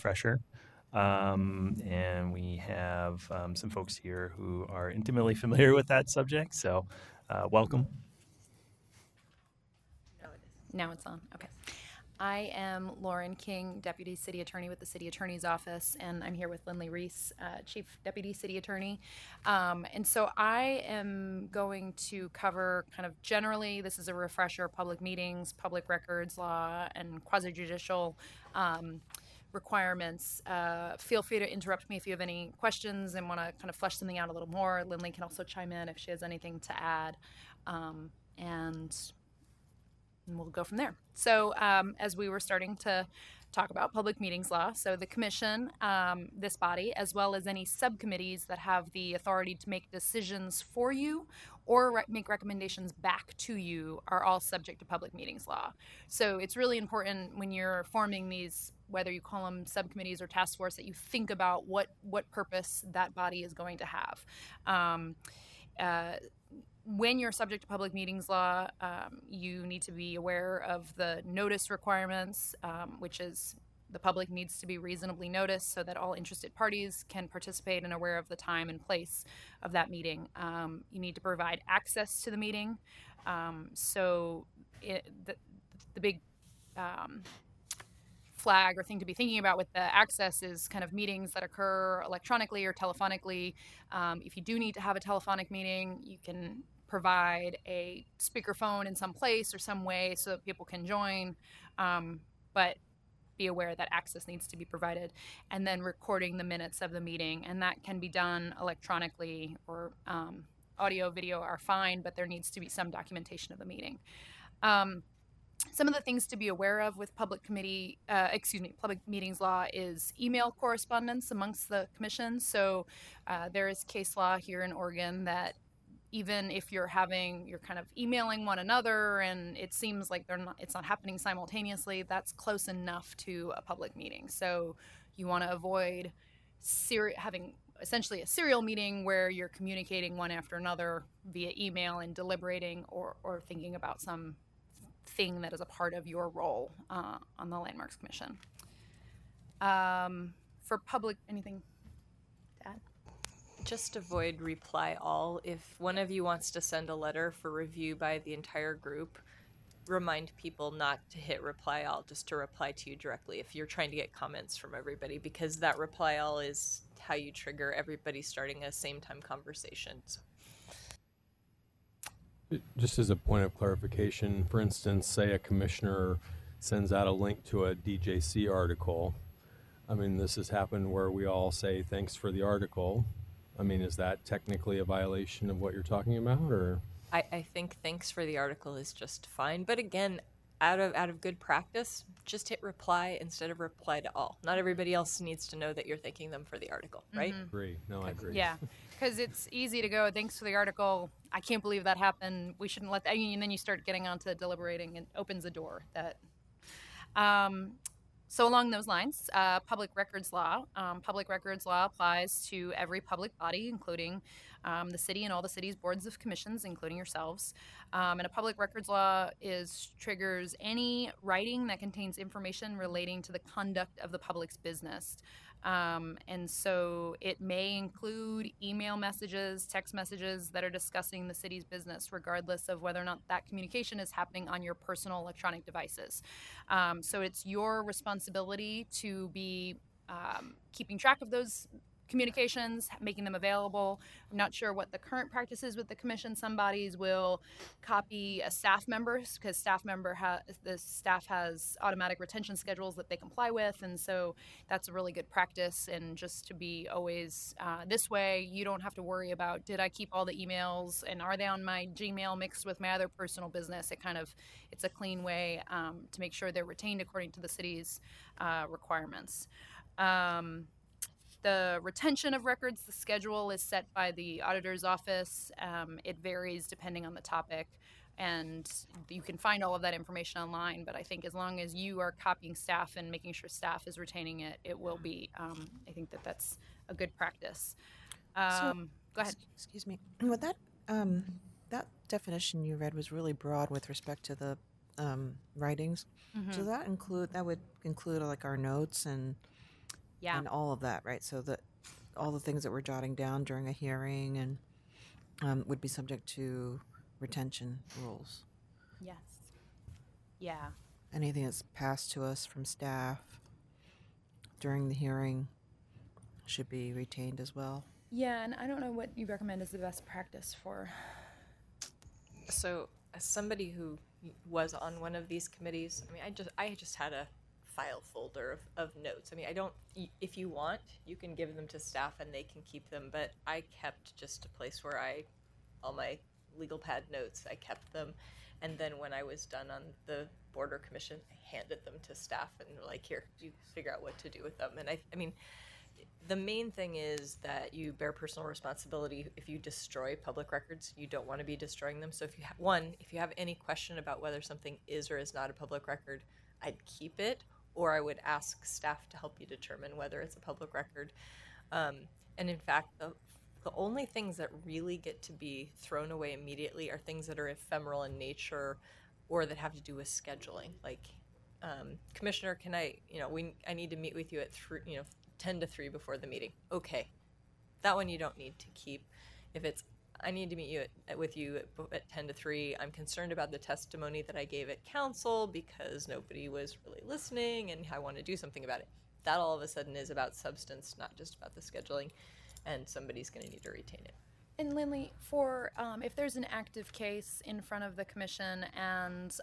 refresher. And we have some folks here who are intimately familiar with that subject. So welcome. Now it's on. Okay. I am Lauren King, Deputy City Attorney with the City Attorney's Office, and I'm here with Lindley Reese, Chief Deputy City Attorney. And so I am going to cover kind of generally, this is a refresher, public meetings, public records law, and quasi-judicial requirements. Feel free to interrupt me if you have any questions and want to kind of flesh something out a little more. Lindley can also chime in if she has anything to add. And we'll go from there. So as we were starting to talk about public meetings law, so the commission, this body, as well as any subcommittees that have the authority to make decisions for you or make recommendations back to you are all subject to public meetings law. So it's really important when you're forming these, whether you call them subcommittees or task force, that you think about what purpose that body is going to have. When you're subject to public meetings law, you need to be aware of the notice requirements, which is the public needs to be reasonably noticed so that all interested parties can participate and aware of the time and place of that meeting. You need to provide access to the meeting. The big flag or thing to be thinking about with the access is kind of meetings that occur electronically or telephonically. If you do need to have a telephonic meeting, you can provide a speakerphone in some place or some way so that people can join, but be aware that access needs to be provided. And then recording the minutes of the meeting, and that can be done electronically, or audio, video are fine, but there needs to be some documentation of the meeting. Some of the things to be aware of with public meetings law is email correspondence amongst the commission. So there is case law here in Oregon that even if you're kind of emailing one another and it seems like it's not happening simultaneously, that's close enough to a public meeting. So you want to avoid having essentially a serial meeting where you're communicating one after another via email and deliberating or thinking about some thing that is a part of your role on the Landmarks Commission. For public, anything to add? Just avoid reply all. If one of you wants to send a letter for review by the entire group, remind people not to hit reply all, just to reply to you directly if you're trying to get comments from everybody, because that reply all is how you trigger everybody starting a same time conversation. So. Just as a point of clarification, for instance, say a commissioner sends out a link to a DJC article. I mean, this has happened where we all say thanks for the article. I mean, is that technically a violation of what you're talking about, or? I think thanks for the article is just fine. But again, out of good practice, just hit reply instead of reply to all. Not everybody else needs to know that you're thanking them for the article, right? Mm-hmm. Agree. No, I agree. Yeah, because it's easy to go, thanks for the article. I can't believe that happened. We shouldn't let that. And then you start getting onto deliberating and opens a door that. So along those lines, public records law. Public records law applies to every public body, including the city and all the city's boards of commissions, including yourselves. And a public records law triggers any writing that contains information relating to the conduct of the public's business. And so it may include email messages, text messages that are discussing the city's business, regardless of whether or not that communication is happening on your personal electronic devices. So it's your responsibility to be keeping track of those communications, making them available. I'm not sure what the current practice is with the commission. Some bodies will copy a staff member because the staff has automatic retention schedules that they comply with, and so that's a really good practice. And just to be always this way, you don't have to worry about, did I keep all the emails and are they on my Gmail mixed with my other personal business? It's a clean way to make sure they're retained according to the city's requirements. The retention of records, the schedule is set by the auditor's office. It varies depending on the topic, and you can find all of that information online. But I think as long as you are copying staff and making sure staff is retaining it, it will be. I think that's a good practice. Go ahead. Excuse me. Well, that definition you read was really broad with respect to the writings. Mm-hmm. So that would include like our notes and Yeah. and all of that, right? So that all the things that we're jotting down during a hearing and would be subject to retention rules. Yes. Yeah. Anything that's passed to us from staff during the hearing should be retained as well. Yeah, and I don't know what you recommend as the best practice for. So, as somebody who was on one of these committees, I mean, I just had a file folder of notes. I mean, I don't. If you want, you can give them to staff and they can keep them. But I kept just a place where all my legal pad notes, I kept them, and then when I was done on the border commission, I handed them to staff and were like, here, you figure out what to do with them. And I mean, the main thing is that you bear personal responsibility. If you destroy public records, you don't want to be destroying them. So if you have any question about whether something is or is not a public record, I'd keep it, or I would ask staff to help you determine whether it's a public record. And in fact, the only things that really get to be thrown away immediately are things that are ephemeral in nature or that have to do with scheduling. Like, Commissioner, I need to meet with you at 10 to 3 before the meeting. Okay, that one you don't need to keep. If it's, I need to meet with you at 10 to 3, I'm concerned about the testimony that I gave at council because nobody was really listening and I want to do something about it. That all of a sudden is about substance, not just about the scheduling, and somebody's going to need to retain it. And Lindley, for if there's an active case in front of the commission and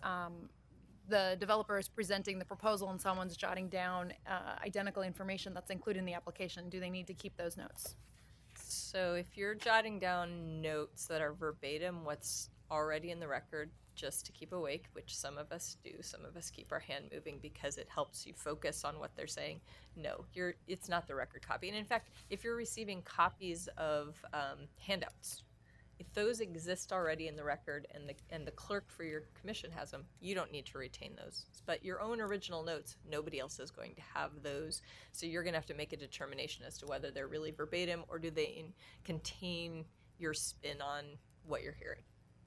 the developer is presenting the proposal and someone's jotting down identical information that's included in the application, do they need to keep those notes? So if you're jotting down notes that are verbatim what's already in the record, just to keep awake, which some of us do, some of us keep our hand moving because it helps you focus on what they're saying. No, it's not the record copy. And in fact, if you're receiving copies of handouts, if those exist already in the record and the clerk for your commission has them, you don't need to retain those. But your own original notes, nobody else is going to have those. So you're going to have to make a determination as to whether they're really verbatim or do they contain your spin on what you're hearing.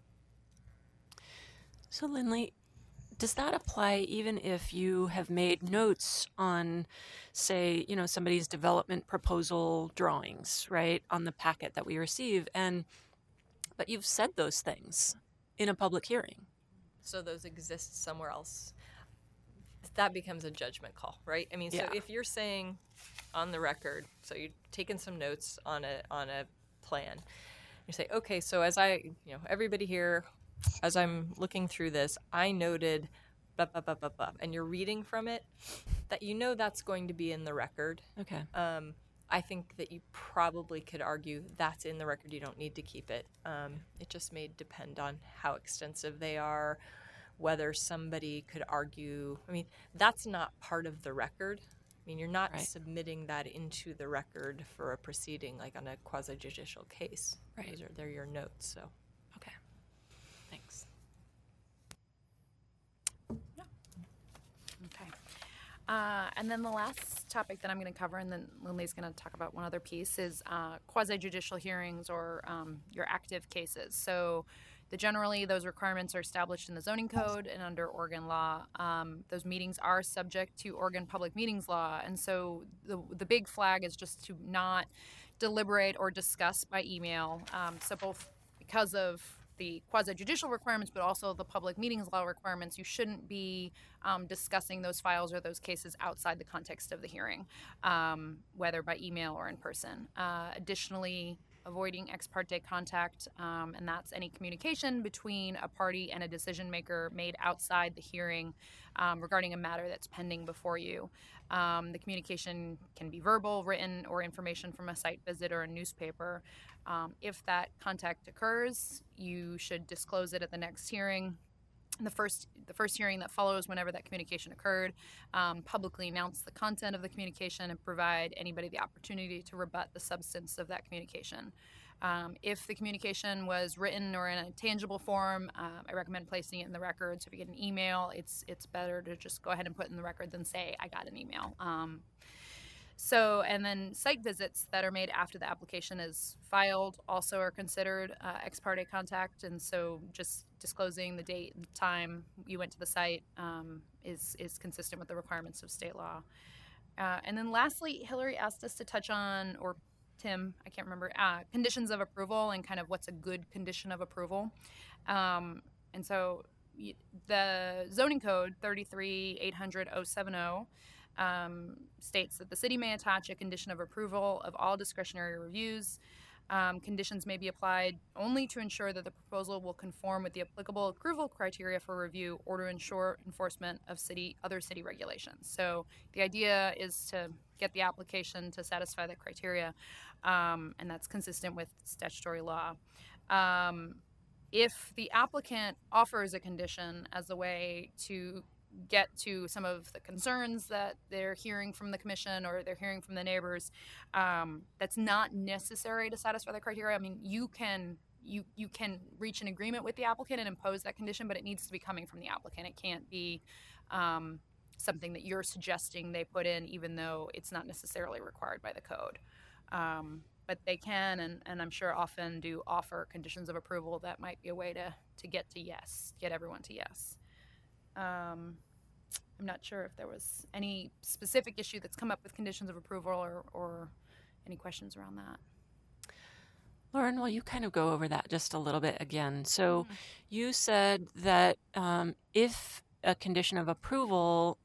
So Lindley, does that apply even if you have made notes on, say, somebody's development proposal drawings, right, on the packet that we receive, but you've said those things in a public hearing? So those exist somewhere else. That becomes a judgment call, right? I mean, so if you're saying on the record, so you're taking some notes on a plan, you say, okay, so as everybody here, as I'm looking through this, I noted blah, blah, blah, blah, blah, and you're reading from it, that that's going to be in the record. Okay. I think that you probably could argue that's in the record. You don't need to keep it. It just may depend on how extensive they are, whether somebody could argue. I mean, that's not part of the record. I mean, you're not submitting that into the record for a proceeding, like on a quasi-judicial case. Right. They're your notes, so. Okay. Thanks. Okay. And then the last topic that I'm going to cover, and then Lindley's going to talk about one other piece, is quasi-judicial hearings or your active cases. So generally, those requirements are established in the zoning code and under Oregon law. Those meetings are subject to Oregon Public Meetings Law. And so the big flag is just to not deliberate or discuss by email. So both because of the quasi-judicial requirements, but also the public meetings law requirements, you shouldn't be discussing those files or those cases outside the context of the hearing, whether by email or in person. Additionally, avoiding ex parte contact, and that's any communication between a party and a decision maker made outside the hearing regarding a matter that's pending before you. The communication can be verbal, written, or information from a site visit or a newspaper. If that contact occurs, you should disclose it at the next hearing. The first hearing that follows whenever that communication occurred, publicly announce the content of the communication and provide anybody the opportunity to rebut the substance of that communication. If the communication was written or in a tangible form, I recommend placing it in the record. So if you get an email, it's better to just go ahead and put it in the record than say, I got an email. And then site visits that are made after the application is filed also are considered ex parte contact. And so just disclosing the date and time you went to the site is consistent with the requirements of state law. And then lastly, Hillary asked us to touch on, or Tim, I can't remember, conditions of approval and kind of what's a good condition of approval. And so the zoning code 33-800-070 states that the city may attach a condition of approval of all discretionary reviews. Conditions may be applied only to ensure that the proposal will conform with the applicable approval criteria for review or to ensure enforcement of other city regulations. So the idea is to get the application to satisfy the criteria, and that's consistent with statutory law. If the applicant offers a condition as a way to get to some of the concerns that they're hearing from the commission or they're hearing from the neighbors, that's not necessary to satisfy the criteria. I mean, you can reach an agreement with the applicant and impose that condition, but it needs to be coming from the applicant. It can't be something that you're suggesting they put in, even though it's not necessarily required by the code. But they can, and I'm sure often do, offer conditions of approval that might be a way to get to yes, get everyone to yes. I'm not sure if there was any specific issue that's come up with conditions of approval or any questions around that. Lauren, will you kind of go over that just a little bit again? So you said that if a condition of approval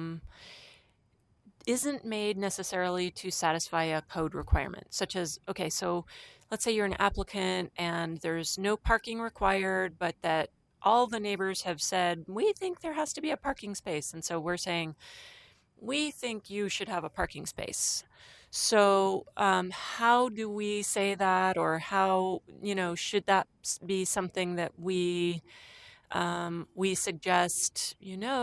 isn't made necessarily to satisfy a code requirement, such as, okay, so let's say you're an applicant and there's no parking required, but that all the neighbors have said, we think there has to be a parking space. And so we're saying, we think you should have a parking space. So how do we say that, or how, should that be something that we suggest,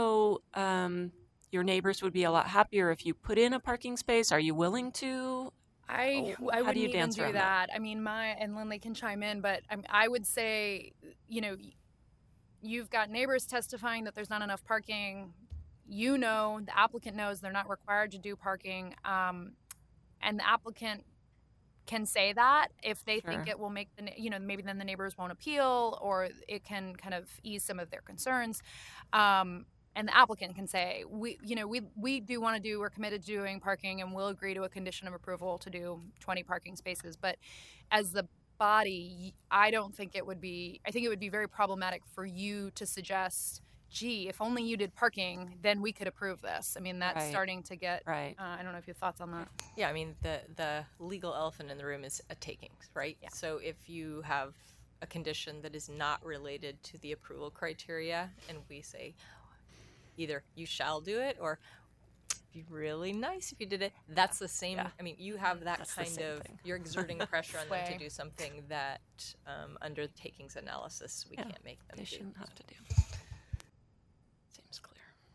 your neighbors would be a lot happier if you put in a parking space? Are you willing to? I wouldn't even do that. I mean, and Lindley can chime in, but I would say, you've got neighbors testifying that there's not enough parking. The applicant knows they're not required to do parking. And the applicant can say that if they think it will make maybe then the neighbors won't appeal, or it can kind of ease some of their concerns. And the applicant can say, we're committed to doing parking, and we'll agree to a condition of approval to do 20 parking spaces. But as the body, I think it would be very problematic for you to suggest, gee, if only you did parking, then we could approve this. I mean, that's starting to get, I don't know if you have thoughts on that. Yeah, I mean, the legal elephant in the room is a takings, right? Yeah. So if you have a condition that is not related to the approval criteria, and we say, either you shall do it, or it'd be really nice if you did it. That's the same. Yeah. I mean, you have that kind of thing. You're exerting pressure on them to do something that under the takings analysis we can't make them do. They shouldn't have to do. Seems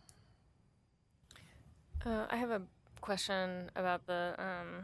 clear. I have a question about the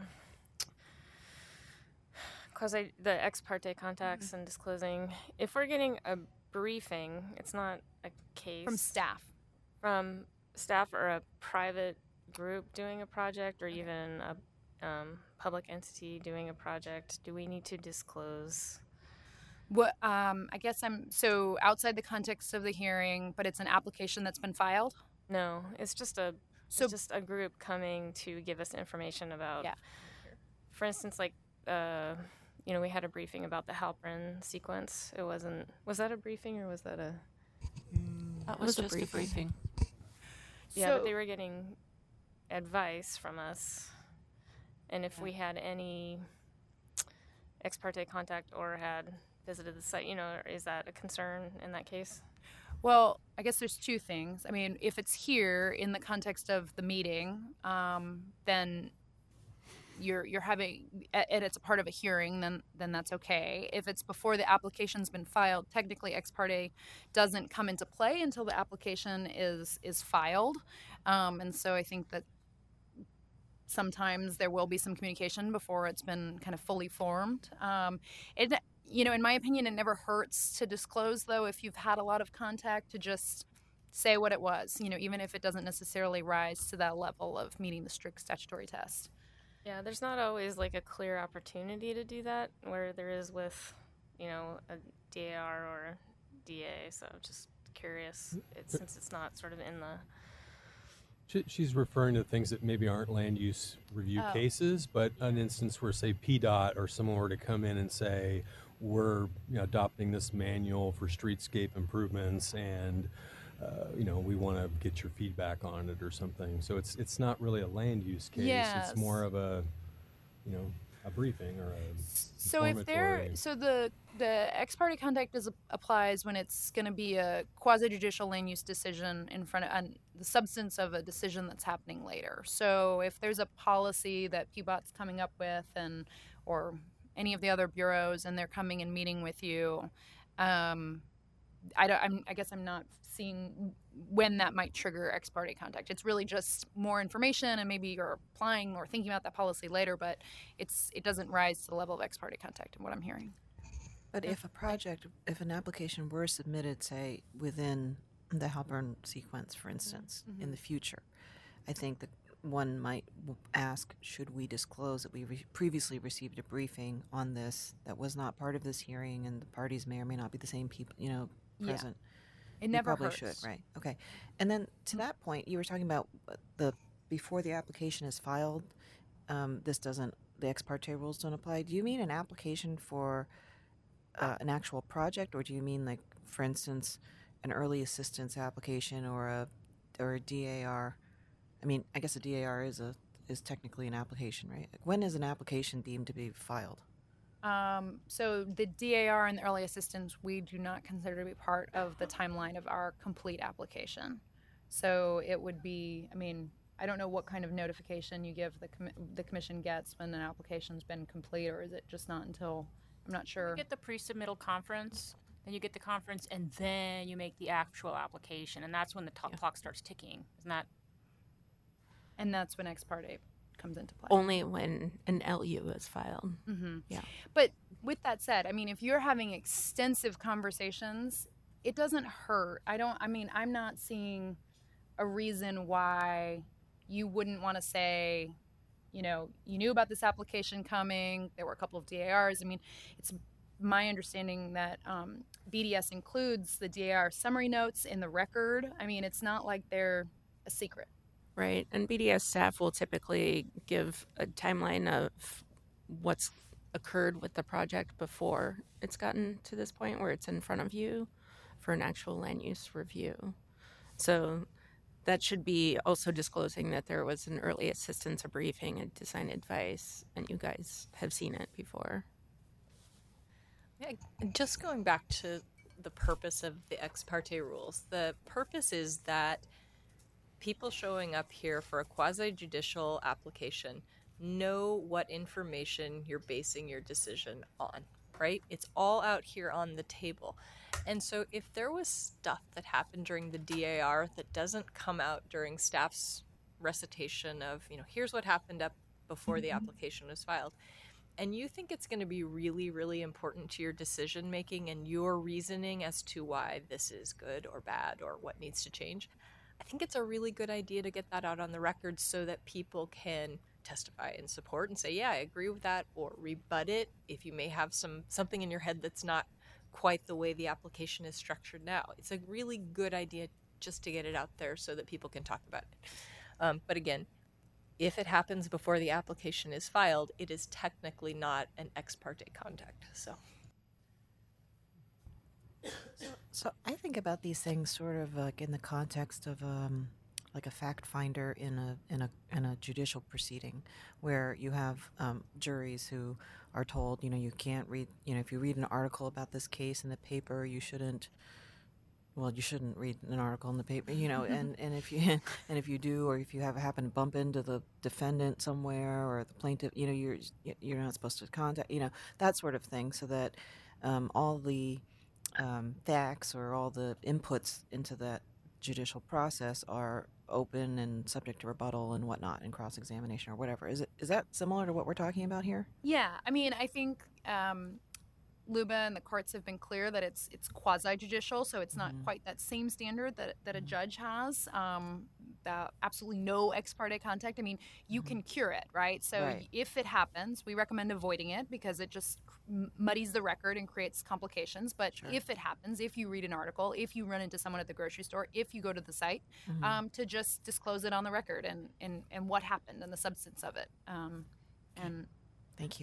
ex parte contacts and disclosing. If we're getting a briefing, it's not a case from staff or a private group doing a project, or even a public entity doing a project, do we need to disclose? What I guess so outside the context of the hearing, but it's an application that's been filed? No, it's just a group coming to give us information about. Yeah. For instance, like we had a briefing about the Halpern sequence. It wasn't. Was that a briefing, or was that a? That was just a briefing. Yeah, but they were getting advice from us, and if we had any ex parte contact or had visited the site, is that a concern in that case? Well, I guess there's two things. I mean, if it's here in the context of the meeting, then you're having, and it's a part of a hearing, then that's okay. If it's before the application's been filed, technically ex parte doesn't come into play until the application is filed, and so I think that sometimes there will be some communication before it's been kind of fully formed. In my opinion, it never hurts to disclose, though, if you've had a lot of contact, to just say what it was, even if it doesn't necessarily rise to that level of meeting the strict statutory test. Yeah, there's not always like a clear opportunity to do that where there is with, a DAR or a DA. So just curious, since it's not sort of in the She's referring to things that maybe aren't land use review Oh. cases, but an instance where, say, PDOT or someone were to come in and say, we're adopting this manual for streetscape improvements, and we want to get your feedback on it or something. So it's not really a land use case. Yes. It's more of a a briefing or a So if informatory- the ex parte contact applies when it's going to be a quasi judicial land use decision in front of the substance of a decision that's happening later. So if there's a policy that PBOT's coming up with or any of the other bureaus, and they're coming and meeting with you, I guess I'm not seeing when that might trigger ex parte contact. It's really just more information, and maybe you're applying or thinking about that policy later, but it doesn't rise to the level of ex parte contact in what I'm hearing. But if an application were submitted, say, within the Halpern sequence, for instance, in the future, I think that one might ask, should we disclose that we previously received a briefing on this that was not part of this hearing, and the parties may or may not be the same people, present? It never probably hurts. should, right? Okay. And then to that point, you were talking about before the application is filed, the ex parte rules don't apply. Do you mean an application for an actual project, or do you mean, like, for instance, an early assistance application or a DAR? I mean, I guess a DAR is technically an application, right? Like, when is an application deemed to be filed? So the DAR and the early assistance, we do not consider to be part of the timeline of our complete application. So it would be, I don't know what kind of notification you give the commission gets when an application's been complete, or is it just not until, I'm not sure. You get the pre-submittal conference, then you get the conference, and then you make the actual application, and that's when the clock starts ticking. Isn't that? And that's when ex parte comes into play. Only when an LU is filed. Mm-hmm. Yeah. But with that said, if you're having extensive conversations, it doesn't hurt. I'm not seeing a reason why you wouldn't want to say, you knew about this application coming. There were a couple of DARs. It's my understanding that BDS includes the DAR summary notes in the record. It's not like they're a secret. Right. And BDS staff will typically give a timeline of what's occurred with the project before it's gotten to this point where it's in front of you for an actual land use review. So that should be also disclosing that there was an early assistance, a briefing, a design advice, and you guys have seen it before. Yeah, just going back to the purpose of the ex parte rules, the purpose is that people showing up here for a quasi-judicial application know what information you're basing your decision on, right? It's all out here on the table. And so if there was stuff that happened during the DAR that doesn't come out during staff's recitation of, here's what happened up before the application was filed, and you think it's going to be really, really important to your decision making and your reasoning as to why this is good or bad or what needs to change, I think it's a really good idea to get that out on the record so that people can testify in support and say, yeah, I agree with that, or rebut it if you may have something in your head that's not quite the way the application is structured now. It's a really good idea just to get it out there so that people can talk about it. But again, if it happens before the application is filed, it is technically not an ex parte contact. So I think about these things sort of like in the context of like a fact finder in a judicial proceeding, where you have juries who are told, you can't read, if you read an article about this case in the paper, you shouldn't read an article in the paper, and if you do, or if you happen to bump into the defendant somewhere or the plaintiff, you're not supposed to contact, that sort of thing, so that all the facts or all the inputs into that judicial process are open and subject to rebuttal and whatnot, and cross-examination or whatever. Is that similar to what we're talking about here? Yeah, I think LUBA and the courts have been clear that it's quasi-judicial, so it's not quite that same standard that a judge has. absolutely no ex parte contact, I mean, you can cure it, right? So Right. if it happens, we recommend avoiding it because it just muddies the record and creates complications. But if it happens, if you read an article, if you run into someone at the grocery store, if you go to the site, to just disclose it on the record and what happened and the substance of it. And Thank you.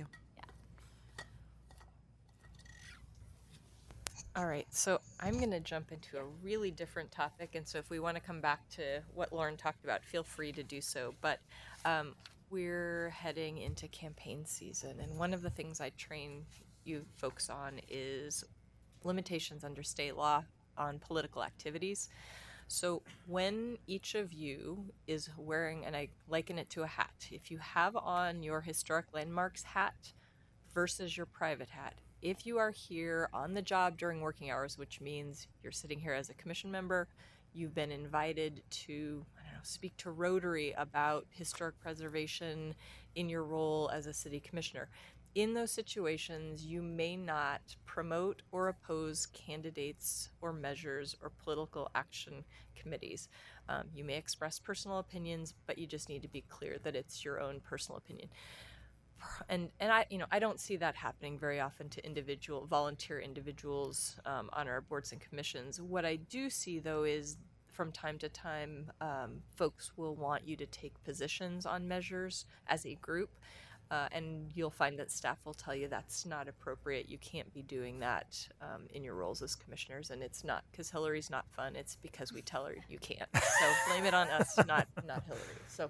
All right, so I'm going to jump into a really different topic, and so if we want to come back to what Lauren talked about, feel free to do so. But we're heading into campaign season, and one of the things I train you folks on is limitations under state law on political activities. So when each of you is wearing, and I liken it to a hat, if you have on your historic landmarks hat versus your private hat, if you are here on the job during working hours, which means you're sitting here as a commission member, you've been invited to, I don't know, speak to Rotary about historic preservation in your role as a city commissioner. In those situations, you may not promote or oppose candidates or measures or political action committees. You may express personal opinions, but you just need to be clear that it's your own personal opinion. And I don't see that happening very often to volunteer individuals on our boards and commissions. What I do see, though, is from time to time, folks will want you to take positions on measures as a group, and you'll find that staff will tell you that's not appropriate. You can't be doing that in your roles as commissioners, and it's not because Hillary's not fun. It's because we tell her you can't. So blame it on us, not Hillary. So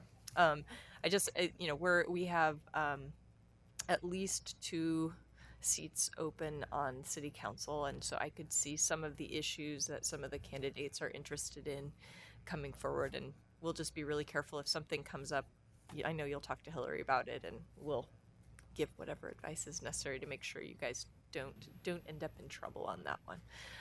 we have at least 2 seats open on city council, and so I could see some of the issues that some of the candidates are interested in coming forward, and we'll just be really careful if something comes up. I know you'll talk to Hillary about it, and we'll give whatever advice is necessary to make sure you guys don't end up in trouble on that one.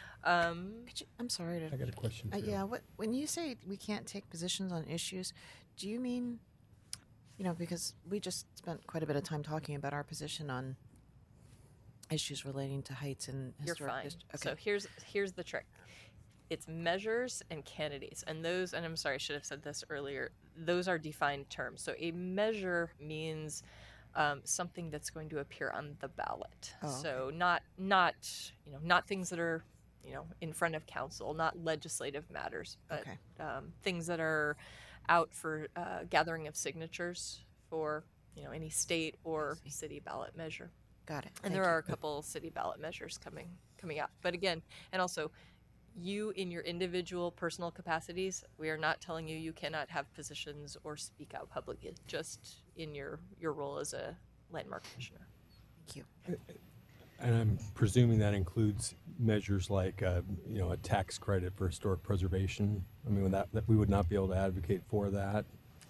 I'm sorry to. I got a question. Yeah. When you say we can't take positions on issues, do you mean, because we just spent quite a bit of time talking about our position on issues relating to heights and historic. You're fine. Okay. So here's the trick. It's measures and candidates, and those. And I'm sorry, I should have said this earlier. Those are defined terms. So a measure means something that's going to appear on the ballot. Oh, okay. So not things that are in front of council, not legislative matters, but things that are out for gathering of signatures for any state or city ballot measure. Got it. And there are a couple city ballot measures coming out. But again, and also, you in your individual personal capacities, we are not telling you cannot have positions or speak out publicly, just in your role as a landmark commissioner. Thank you. And I'm presuming that includes measures like, a tax credit for historic preservation. I mean, that we would not be able to advocate for that.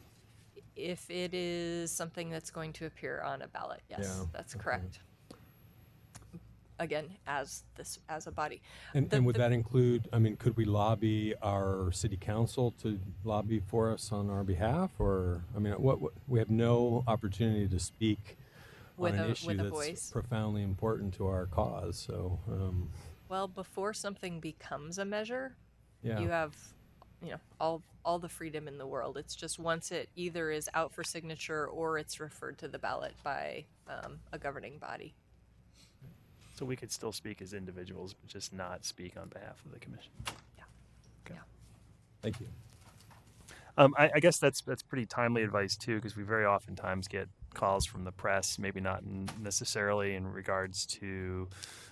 If it is something that's going to appear on a ballot, yes, that's correct. Again, as a body. And would that include, could we lobby our city council to lobby for us on our behalf? Or, what we have no opportunity to speak on an issue that's voice. Profoundly important to our cause. So, well, before something becomes a measure, yeah. you have, all the freedom in the world. It's just once it either is out for signature or it's referred to the ballot by a governing body. So we could still speak as individuals, but just not speak on behalf of the commission. Yeah. Okay. Yeah. Thank you. I guess that's pretty timely advice too, because we very oftentimes get calls from the press, maybe not necessarily in regards to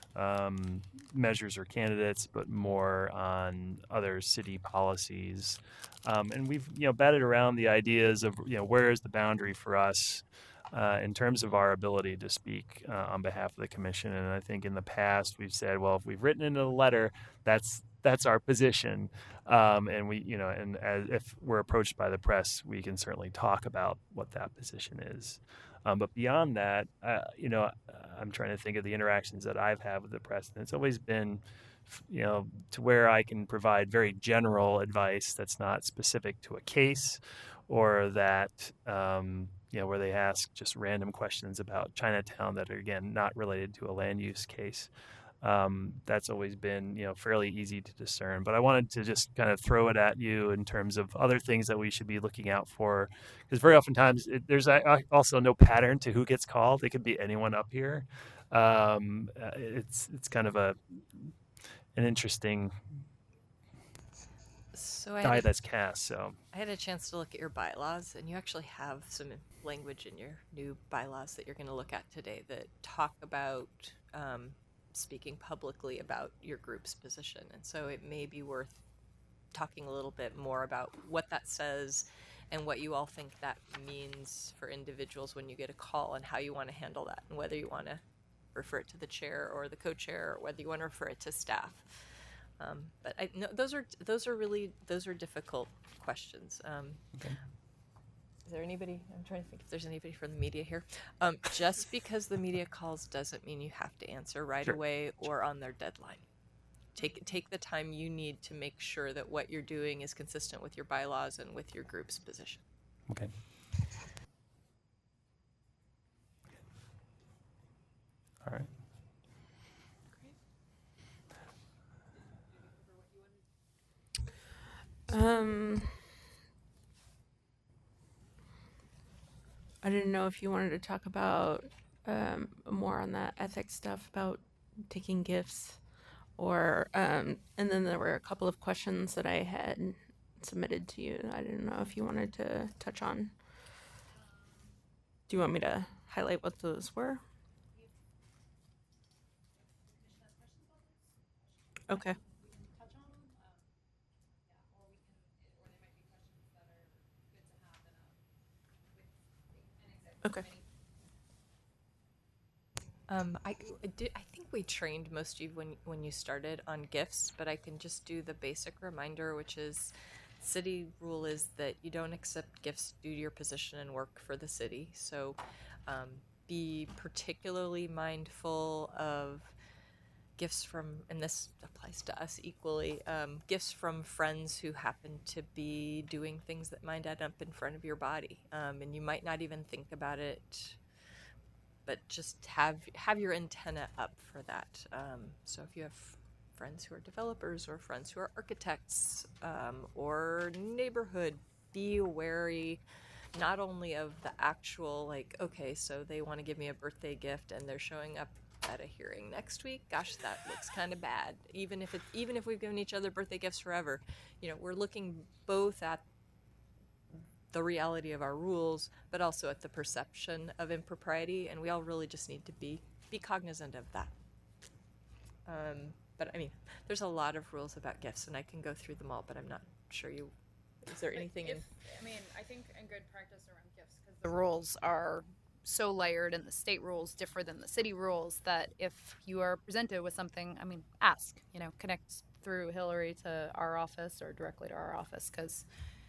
measures or candidates, but more on other city policies. And we've batted around the ideas of where is the boundary for us in terms of our ability to speak on behalf of the commission. And I think in the past we've said, well, if we've written in a letter, that's our position. And we, if we're approached by the press, we can certainly talk about what that position is. But beyond that, I'm trying to think of the interactions that I've had with the press, and it's always been, to where I can provide very general advice that's not specific to a case, or that, where they ask just random questions about Chinatown that are, again, not related to a land use case. That's always been, fairly easy to discern. But I wanted to just kind of throw it at you in terms of other things that we should be looking out for, because very oftentimes there's also no pattern to who gets called. It could be anyone up here. It's kind of an interesting die that's cast. So I had a chance to look at your bylaws, and you actually have some language in your new bylaws that you're going to look at today that talk about speaking publicly about your group's position. And so it may be worth talking a little bit more about what that says and what you all think that means for individuals when you get a call, and how you want to handle that, and whether you want to refer it to the chair or the co-chair, or whether you want to refer it to staff. But those are difficult questions. okay. Is there anybody? I'm trying to think if there's anybody from the media here. Just because the media calls doesn't mean you have to answer right Sure. away or on their deadline. Take the time you need to make sure that what you're doing is consistent with your bylaws and with your group's position. Okay. All right. I didn't know if you wanted to talk about more on that ethics stuff about taking gifts, or and then there were a couple of questions that I had submitted to you. I didn't know if you wanted to touch on. Do you want me to highlight what those were? Okay. Okay. I think we trained most of you when you started on gifts, but I can just do the basic reminder, which is city rule is that you don't accept gifts due to your position and work for the city. So be particularly mindful of gifts from, and this applies to us equally, gifts from friends who happen to be doing things that might end up in front of your body. And you might not even think about it, but just have your antenna up for that. So if you have friends who are developers or friends who are architects or neighborhood, be wary not only of the actual, like, okay, so they want to give me a birthday gift and they're showing up at a hearing next week. Gosh, that looks kind of bad. Even if we've given each other birthday gifts forever, we're looking both at the reality of our rules, but also at the perception of impropriety, and we all really just need to be cognizant of that. But I mean, there's a lot of rules about gifts, and I can go through them all, but I'm not sure you. Is there anything I think in good practice around gifts, because the rules are so layered and the state rules differ than the city rules, that if you are presented with something, ask, connect through Hillary to our office or directly to our office, because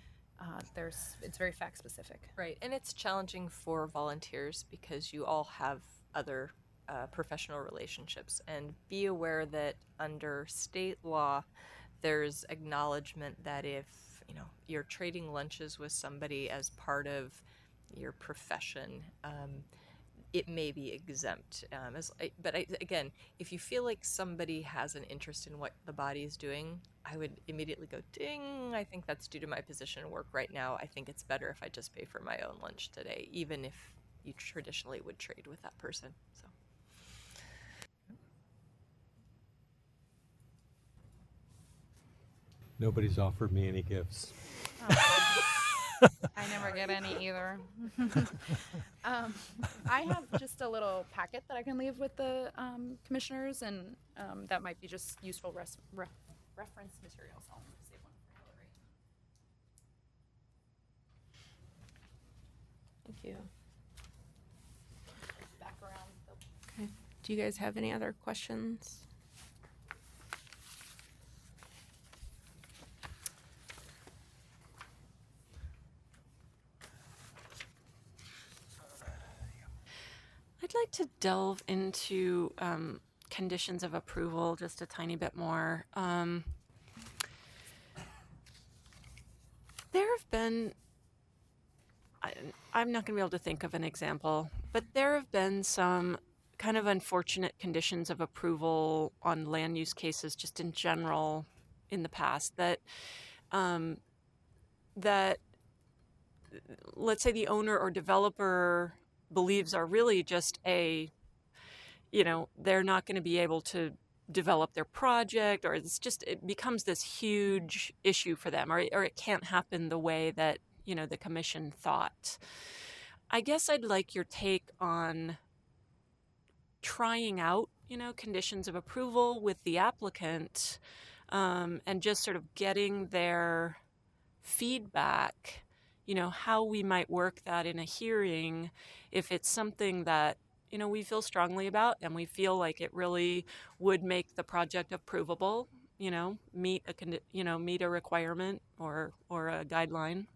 it's very fact specific. Right, and it's challenging for volunteers because you all have other professional relationships, and be aware that under state law, there's acknowledgement that if you're trading lunches with somebody as part of your profession, it may be exempt. Again, if you feel like somebody has an interest in what the body is doing, I would immediately go, ding, I think that's due to my position and work right now. I think it's better if I just pay for my own lunch today, even if you traditionally would trade with that person. So. Nobody's offered me any gifts. I never get any either. I have just a little packet that I can leave with the commissioners, and that might be just useful reference materials. I'll save one for Hillary. Thank you. Back around. Okay. Do you guys have any other questions? I'd like to delve into conditions of approval just a tiny bit more. There have been, I'm not going to be able to think of an example, but there have been some kind of unfortunate conditions of approval on land use cases just in general in the past that that let's say the owner or developer believes are really just they're not going to be able to develop their project, or it becomes this huge issue for them, or it can't happen the way that, the commission thought. I guess I'd like your take on trying out, conditions of approval with the applicant, and just sort of getting their feedback, how we might work that in a hearing if it's something that, we feel strongly about and we feel like it really would make the project approvable, meet a requirement or a guideline.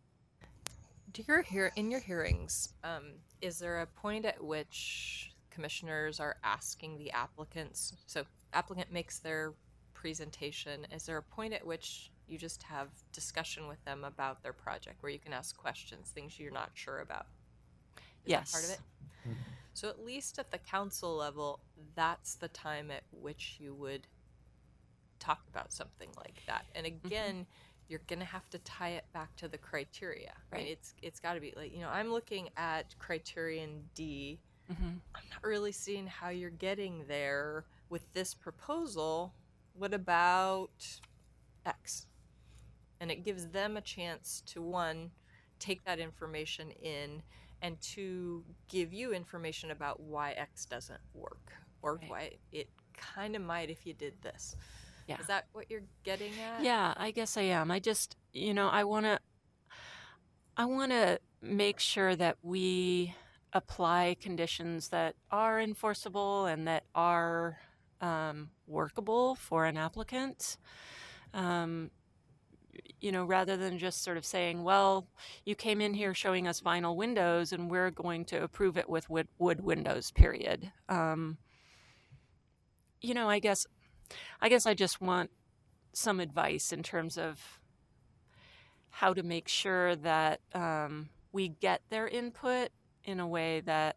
In your hearings, is there a point at which commissioners are asking the applicants, so applicant makes their presentation, is there a point at which you just have discussion with them about their project where you can ask questions, things you're not sure about? Is yes. that part of it? Mm-hmm. So at least at the council level, that's the time at which you would talk about something like that. And again, you're going to have to tie it back to the criteria. Right? I mean, it's got to be like, I'm looking at criterion D. I'm not really seeing how you're getting there with this proposal. What about X? And it gives them a chance to, one, take that information in, and two, give you information about why X doesn't work, or why it kind of might if you did this. Yeah. Is that what you're getting at? Yeah, I guess I am. I just, I want to make sure that we apply conditions that are enforceable and that are workable for an applicant. Rather than just sort of saying, well, you came in here showing us vinyl windows and we're going to approve it with wood windows, period. I guess I just want some advice in terms of how to make sure that we get their input in a way that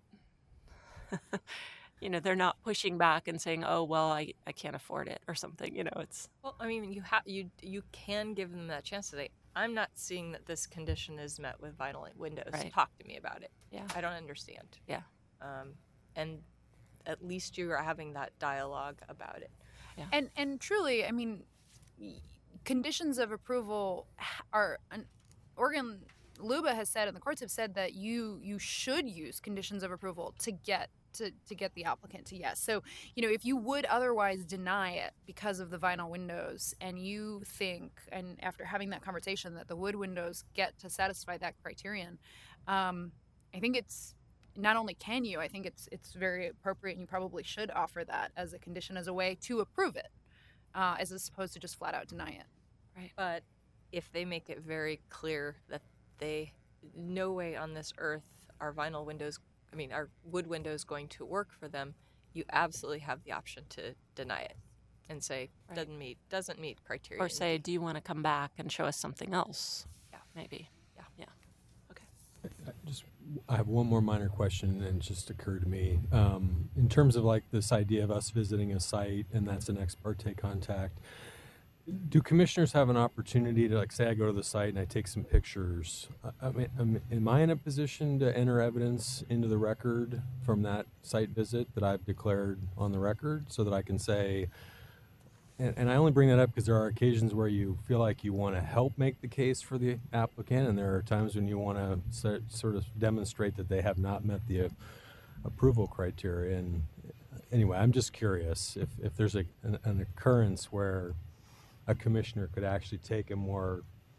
they're not pushing back and saying, oh, well, I can't afford it or something, it's. Well, I mean, you can give them that chance to say, I'm not seeing that this condition is met with vinyl windows. Right. Talk to me about it. Yeah. I don't understand. Yeah. And at least you are having that dialogue about it. Yeah. And truly, I mean, conditions of approval are Oregon LUBA has said and the courts have said that you should use conditions of approval to get the applicant to yes. So, if you would otherwise deny it because of the vinyl windows and you think, and after having that conversation, that the wood windows get to satisfy that criterion, I think it's not only can you, I think it's very appropriate and you probably should offer that as a condition, as a way to approve it, as opposed to just flat out deny it. Right. But if they make it very clear that no way on this earth are our wood windows going to work for them, you absolutely have the option to deny it and say doesn't meet criteria. Or say, do you want to come back and show us something else? Yeah. Maybe. Yeah. Okay. I have one more minor question, and it just occurred to me. In terms of like this idea of us visiting a site, and that's an ex parte contact, do commissioners have an opportunity to, like, say I go to the site and I take some pictures? Am I in a position to enter evidence into the record from that site visit that I've declared on the record, so that I can say, and I only bring that up because there are occasions where you feel like you want to help make the case for the applicant, and there are times when you want to sort of demonstrate that they have not met the approval criteria. And anyway, I'm just curious if there's an occurrence where a commissioner could actually take a more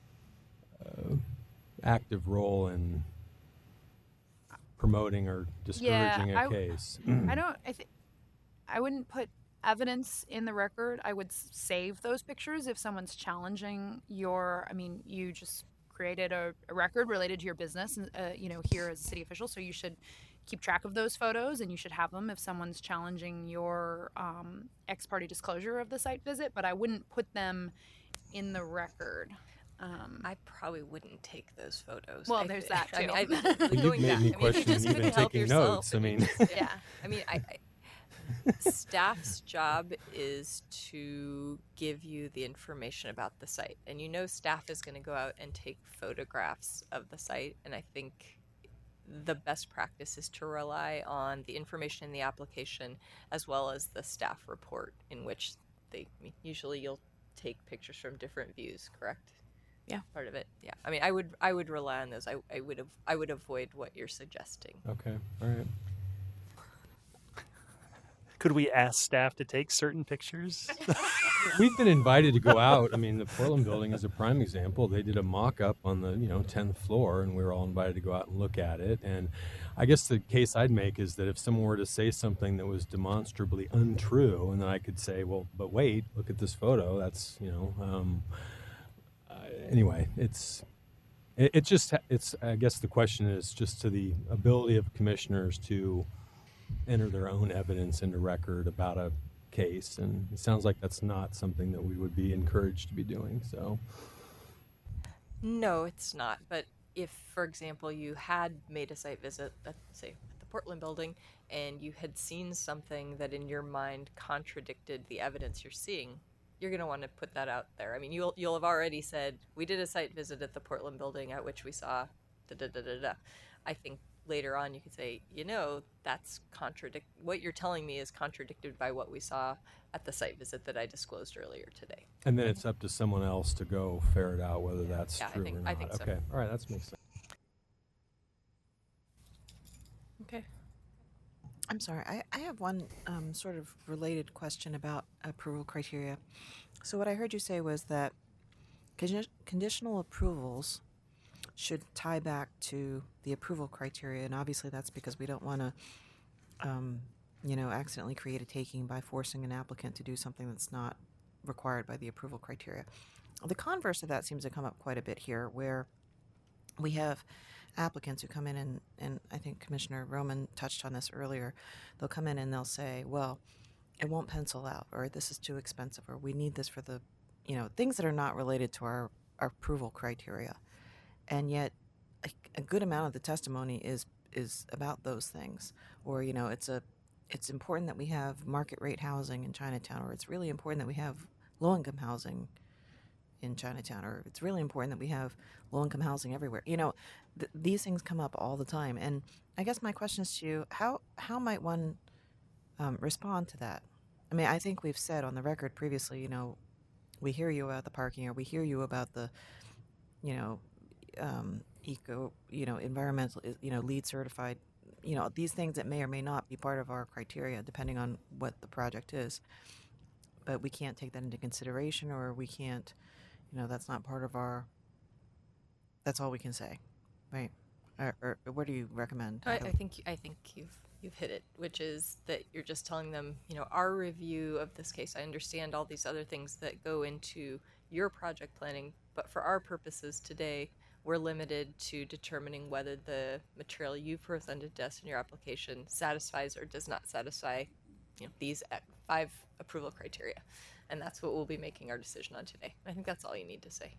active role in promoting or discouraging a case. I wouldn't put evidence in the record. I would save those pictures if someone's challenging you just created a record related to your business, here as a city official, so you should keep track of those photos, and you should have them if someone's challenging your ex parte disclosure of the site visit, but I wouldn't put them in the record. I probably wouldn't take those photos. Well, there's that too. I mean, Well, you've made me question even taking notes. I mean, yeah. I mean, staff's job is to give you the information about the site, and staff is going to go out and take photographs of the site, and I think the best practice is to rely on the information in the application as well as the staff report, in which usually you'll take pictures from different views, correct? Yeah. Part of it. Yeah. I mean, I would rely on those. I would avoid what you're suggesting. okay, all right. Could we ask staff to take certain pictures? We've been invited to go out. I mean, the Portland building is a prime example. They did a mock-up on the 10th floor, and we were all invited to go out and look at it. And I guess the case I'd make is that if someone were to say something that was demonstrably untrue, and then I could say, well, but wait, look at this photo. That's anyway, it's I guess the question is just to the ability of commissioners to enter their own evidence into record about a case, and it sounds like that's not something that we would be encouraged to be doing. So no, it's not. But if, for example, you had made a site visit, let's say at the Portland building, and you had seen something that in your mind contradicted the evidence you're seeing, you're going to want to put that out there. I mean, you'll have already said, we did a site visit at the Portland building at which we saw da-da-da-da-da. I think later on you could say, that's what you're telling me is contradicted by what we saw at the site visit that I disclosed earlier today. And then it's up to someone else to go ferret out whether that's true or not. I think so. Okay, all right, that makes sense. Okay. I'm sorry. I have one sort of related question about approval criteria. So what I heard you say was that conditional approvals should tie back to the approval criteria, and obviously that's because we don't want to, accidentally create a taking by forcing an applicant to do something that's not required by the approval criteria. The converse of that seems to come up quite a bit here, where we have applicants who come in and I think Commissioner Roman touched on this earlier. They'll come in and they'll say, well, it won't pencil out, or this is too expensive, or we need this for the, things that are not related to our approval criteria. And yet a good amount of the testimony is about those things, or it's important that we have market rate housing in Chinatown, or it's really important that we have low income housing in Chinatown, or it's really important that we have low income housing everywhere. These things come up all the time, and I guess my question is to you: how might one respond to that? I mean, I think we've said on the record previously, we hear you about the parking, or we hear you about the, environmental, LEED certified, these things that may or may not be part of our criteria depending on what the project is. But we can't take that into consideration, or we can't, that's not part of our, that's all we can say, right? Or what do you recommend? I think you've hit it, which is that you're just telling them, our review of this case, I understand all these other things that go into your project planning, but for our purposes today, we're limited to determining whether the material you've presented to us in your application satisfies or does not satisfy these 5 approval criteria. And that's what we'll be making our decision on today. I think that's all you need to say.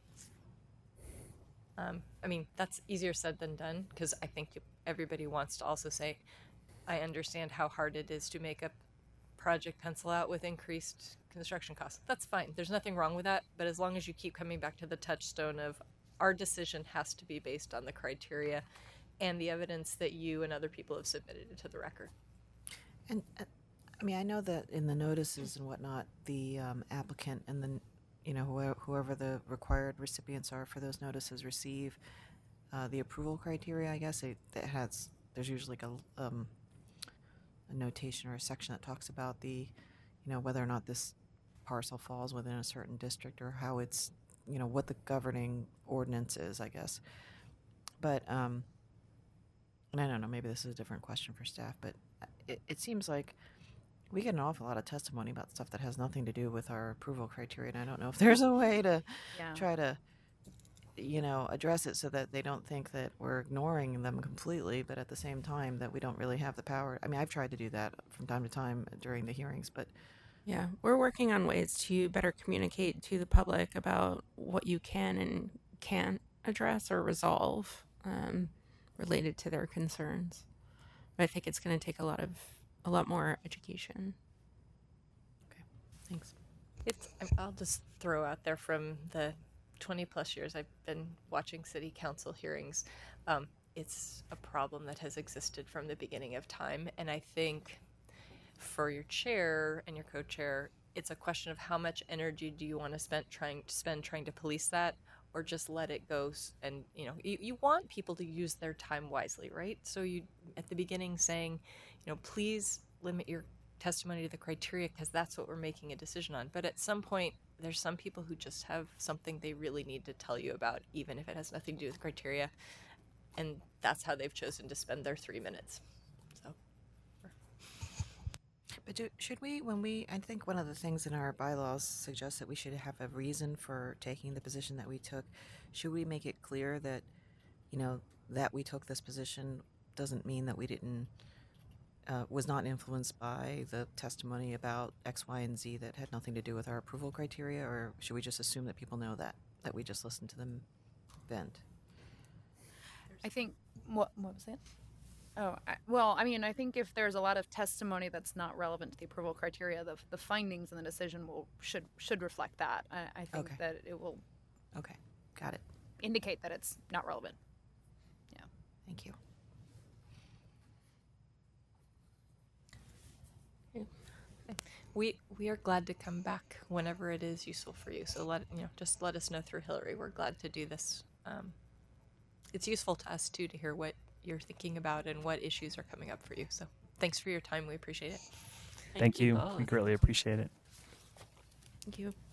I mean, that's easier said than done, because I think everybody wants to also say, I understand how hard it is to make a project pencil out with increased construction costs. That's fine. There's nothing wrong with that. But as long as you keep coming back to the touchstone of our decision has to be based on the criteria and the evidence that you and other people have submitted into the record. And I mean, I know that in the notices and whatnot, the applicant and the whoever the required recipients are for those notices receive the approval criteria. I guess there's usually like a notation or a section that talks about the whether or not this parcel falls within a certain district, or how it's what the governing ordinance is, I guess. But and I don't know, maybe this is a different question for staff, but it seems like we get an awful lot of testimony about stuff that has nothing to do with our approval criteria, and I don't know if there's a way to try to address it so that they don't think that we're ignoring them completely, but at the same time that we don't really have the power. I mean, I've tried to do that from time to time during the hearings, but Yeah, we're working on ways to better communicate to the public about what you can and can't address or resolve related to their concerns. But I think it's going to take a lot more education. Okay, thanks. I'll just throw out there, from the 20 plus years I've been watching city council hearings, it's a problem that has existed from the beginning of time. And I think for your chair and your co-chair, it's a question of how much energy do you want to spend trying to police that, or just let it go. And you want people to use their time wisely, right? So you at the beginning saying, please limit your testimony to the criteria, because that's what we're making a decision on. But at some point, there's some people who just have something they really need to tell you about, even if it has nothing to do with criteria, and that's how they've chosen to spend their 3 minutes. So But should we, I think one of the things in our bylaws suggests that we should have a reason for taking the position that we took. Should we make it clear that, that we took this position doesn't mean that we didn't, was not influenced by the testimony about X, Y, and Z that had nothing to do with our approval criteria? Or should we just assume that people know that we just listened to them vent? I think, what was that? I think if there's a lot of testimony that's not relevant to the approval criteria, the findings in the decision should reflect that. I think that it will. Okay, got it. Indicate that it's not relevant. Yeah. Thank you. We are glad to come back whenever it is useful for you. So just let us know through Hillary. We're glad to do this. It's useful to us too to hear what you're thinking about and what issues are coming up for you. So thanks for your time. We appreciate it. Thank you. We greatly appreciate it. Thank you.